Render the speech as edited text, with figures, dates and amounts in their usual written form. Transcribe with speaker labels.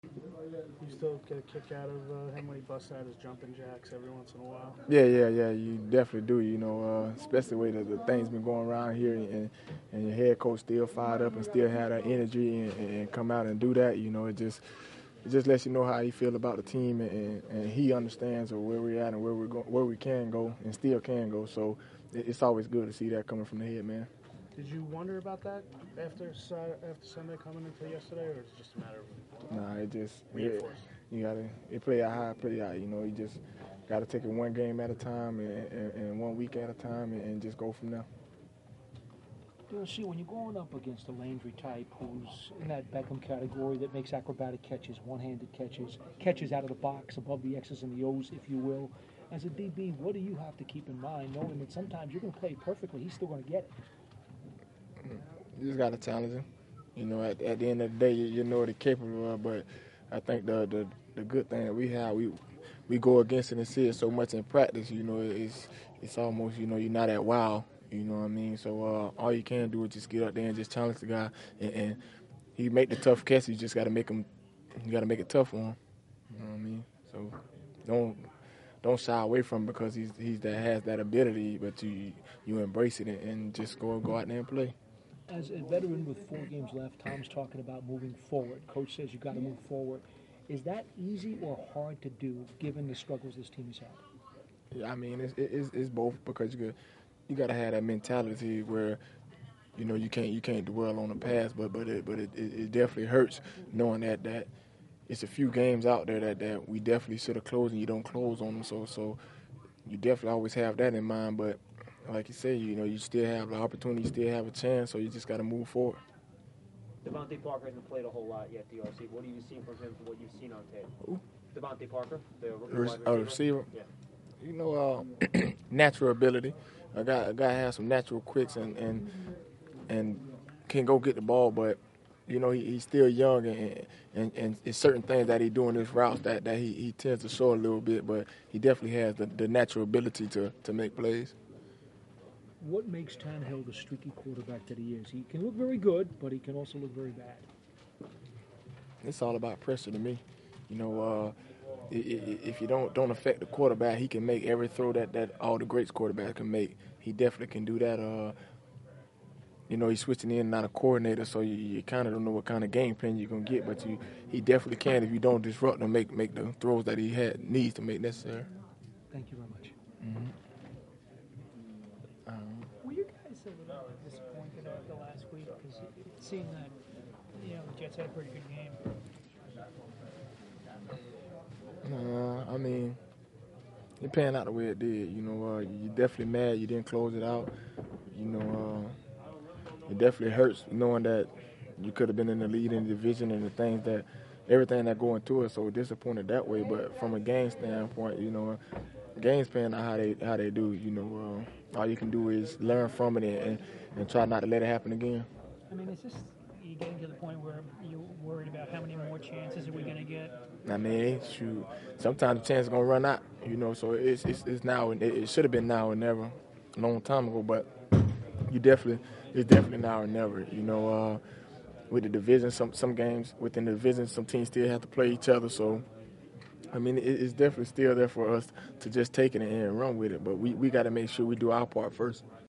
Speaker 1: You still get a kick out of him when he busts out his jumping jacks every once in a while.
Speaker 2: Yeah. You definitely do. Especially the way that the things been going around here, and your head coach still fired up and still had that energy and come out and do that. It just lets you know how he feel about the team, and he understands where we're at and where we can go and still can go. So it's always good to see that coming from the head, man.
Speaker 1: Did you wonder about that after Sunday coming into yesterday, or is it just a matter of
Speaker 2: Nah,
Speaker 1: reinforcing?
Speaker 2: you gotta play out high, play out. You just gotta take it one game at a time and 1 week at a time and just go from there.
Speaker 3: See, when you're going up against a Landry type who's in that Beckham category that makes acrobatic catches, one-handed catches, catches out of the box above the X's and the O's, if you will, as a DB, what do you have to keep in mind, knowing that sometimes you're going to play perfectly, he's still going to get it?
Speaker 2: You just gotta challenge him. At the end of the day, you know what they're capable of. But I think the good thing that we go against it and see it so much in practice. It's almost you're not at wow. You know what I mean? So all you can do is just get up there and just challenge the guy, and he make the tough catch. You just got to make him. You got to make it tough for him. You know what I mean? So don't shy away from him because he's that has that ability, but you embrace it and just go out there and play.
Speaker 3: As a veteran with 4 games left, Tom's talking about moving forward. Coach says you've got to move forward. Is that easy or hard to do given the struggles this team has had?
Speaker 2: Yeah, I mean it's both because you got to have that mentality where you can't dwell on the past, but it definitely hurts knowing that it's a few games out there that we definitely should have closed and you don't close on them. So you definitely always have that in mind. But like you say, you still have the opportunity, you still have a chance, so you just got to move forward.
Speaker 4: Devontae Parker hasn't played a whole lot yet, DRC. What have you seen from him from what you've seen on tape?
Speaker 2: Who?
Speaker 4: Devontae Parker, the
Speaker 2: A
Speaker 4: wide receiver.
Speaker 2: receiver.
Speaker 4: Yeah.
Speaker 2: Natural ability. A guy has some natural quicks and can go get the ball, but he's still young and it's certain things that he do in his routes that he tends to show a little bit, but he definitely has the natural ability to make plays.
Speaker 3: What makes Tannehill the streaky quarterback that he is? He can look very good, but he can also look very bad.
Speaker 2: It's all about pressure to me. If you don't affect the quarterback, he can make every throw that all the greats quarterbacks can make. He definitely can do that. He's switching in and out of coordinator, so you kind of don't know what kind of game plan you're going to get, but he definitely can, if you don't disrupt him, make the throws that he needs to make necessary.
Speaker 3: Thank you very much.
Speaker 2: Mm-hmm.
Speaker 5: Were you guys a little disappointed after last week? Because it seemed that the Jets had a pretty good game.
Speaker 2: I mean, it panned out the way it did. You're definitely mad you didn't close it out. It definitely hurts knowing that you could have been in the lead in the division and everything that go into it. So disappointed that way. But from a game standpoint, games playing out how they do. All you can do is learn from it and try not to let it happen again.
Speaker 5: I mean, is this you getting to the point where you're worried about how many more chances are we going to get?
Speaker 2: I mean, shoot, sometimes the chance is gonna run out. So it's now and it should have been now or never, a long time ago. But it's definitely now or never. With the division, some games within the division, some teams still have to play each other. So I mean, it's definitely still there for us to just take it and run with it. But we got to make sure we do our part first.